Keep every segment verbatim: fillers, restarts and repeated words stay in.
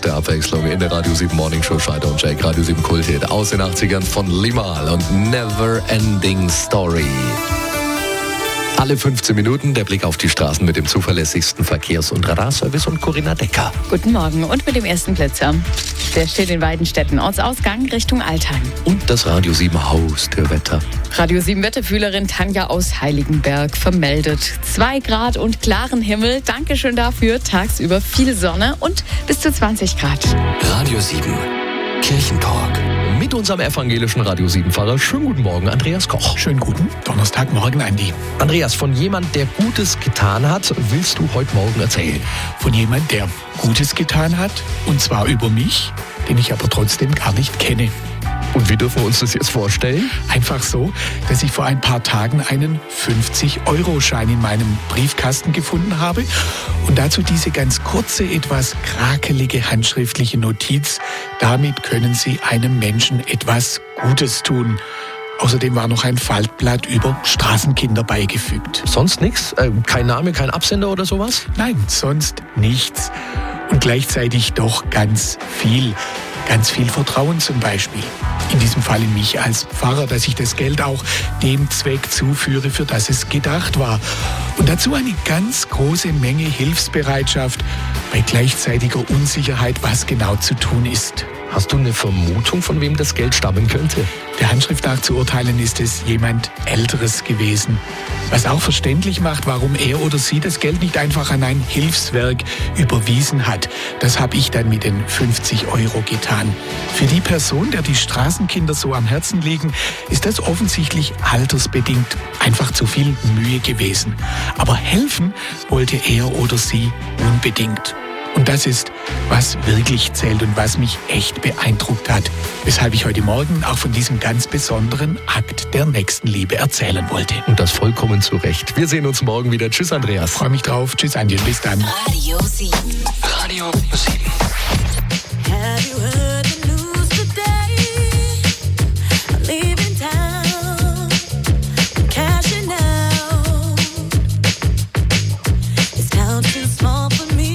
Genuss der Abwechslung in der Radio sieben Morning Show. Scheider und Jake, Radio sieben Kulthit aus den achtzigern von Limahl und Never Ending Story. Alle fünfzehn Minuten der Blick auf die Straßen mit dem zuverlässigsten Verkehrs- und Radarservice und Corinna Decker. Guten Morgen und mit dem ersten Blitzer. Der steht in Weidenstetten, Ortsausgang Richtung Altheim. Und das Radio sieben Haustürwetter. Radio sieben Wetterfühlerin Tanja aus Heiligenberg vermeldet zwei Grad und klaren Himmel. Dankeschön dafür. Tagsüber viel Sonne und bis zu zwanzig Grad. Radio sieben Kirchentalk. Mit unserem evangelischen Radio sieben-Pfarrer. Schönen guten Morgen, Andreas Koch. Schönen guten Donnerstagmorgen, Andi. Andreas, von jemand, der Gutes getan hat, willst du heute Morgen erzählen? Von jemand, der Gutes getan hat, und zwar über mich, den ich aber trotzdem gar nicht kenne. Und wie dürfen wir uns das jetzt vorstellen? Einfach so, dass ich vor ein paar Tagen einen fünfzig-Euro-Schein in meinem Briefkasten gefunden habe und dazu diese ganz kurze, etwas krakelige handschriftliche Notiz. Damit können Sie einem Menschen etwas Gutes tun. Außerdem war noch ein Faltblatt über Straßenkinder beigefügt. Sonst nichts? Äh, kein Name, kein Absender oder sowas? Nein, sonst nichts. Und gleichzeitig doch ganz viel. Ganz viel Vertrauen zum Beispiel. In diesem Fall in mich als Pfarrer, dass ich das Geld auch dem Zweck zuführe, für das es gedacht war. Und dazu eine ganz große Menge Hilfsbereitschaft bei gleichzeitiger Unsicherheit, was genau zu tun ist. Hast du eine Vermutung, von wem das Geld stammen könnte? Der Handschrift nach zu urteilen, ist es jemand Älteres gewesen. Was auch verständlich macht, warum er oder sie das Geld nicht einfach an ein Hilfswerk überwiesen hat. Das habe ich dann mit den fünfzig Euro getan. Für die Person, der die Straßenkinder so am Herzen liegen, ist das offensichtlich altersbedingt einfach zu viel Mühe gewesen. Aber helfen wollte er oder sie unbedingt. Und das ist, was wirklich zählt und was mich echt beeindruckt hat. Weshalb ich heute Morgen auch von diesem ganz besonderen Akt der Nächstenliebe erzählen wollte. Und das vollkommen zu Recht. Wir sehen uns morgen wieder. Tschüss, Andreas. Freue mich drauf. Tschüss, Andi. Bis dann. Radio sieben. Radio sieben. Have you heard the news today? I'm leaving town. I'm cashing out. It's town too small for me.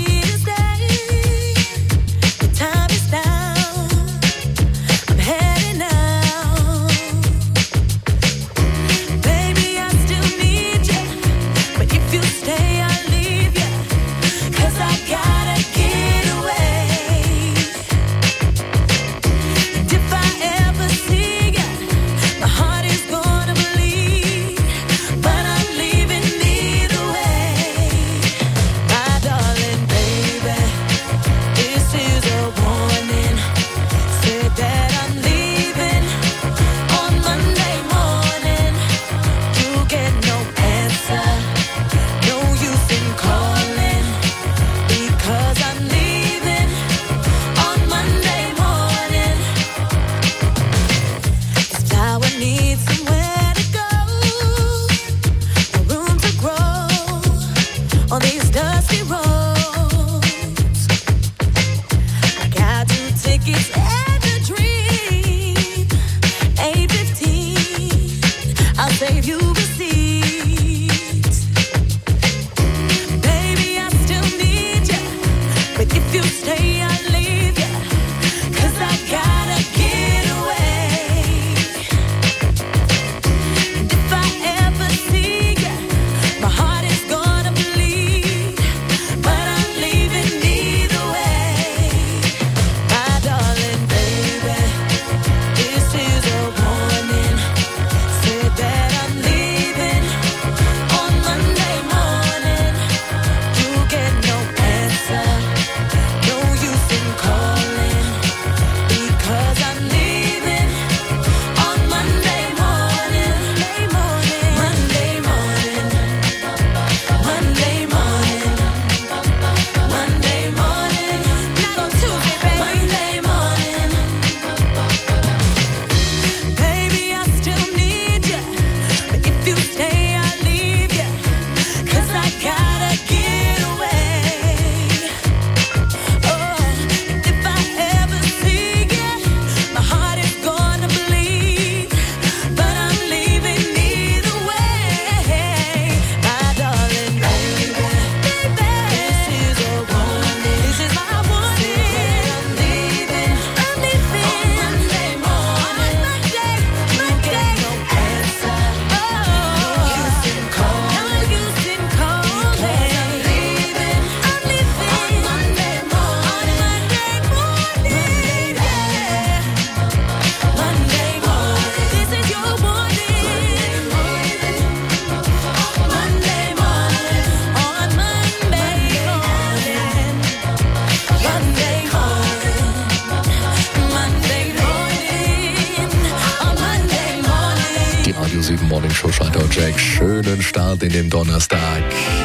But Musik. Schönen Start in den Donnerstag.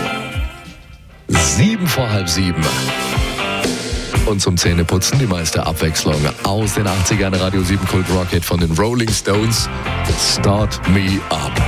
Sieben vor halb sieben. Und zum Zähneputzen die meiste Abwechslung aus den achtzigern. Radio sieben Kult Rocket von den Rolling Stones. Start Me Up.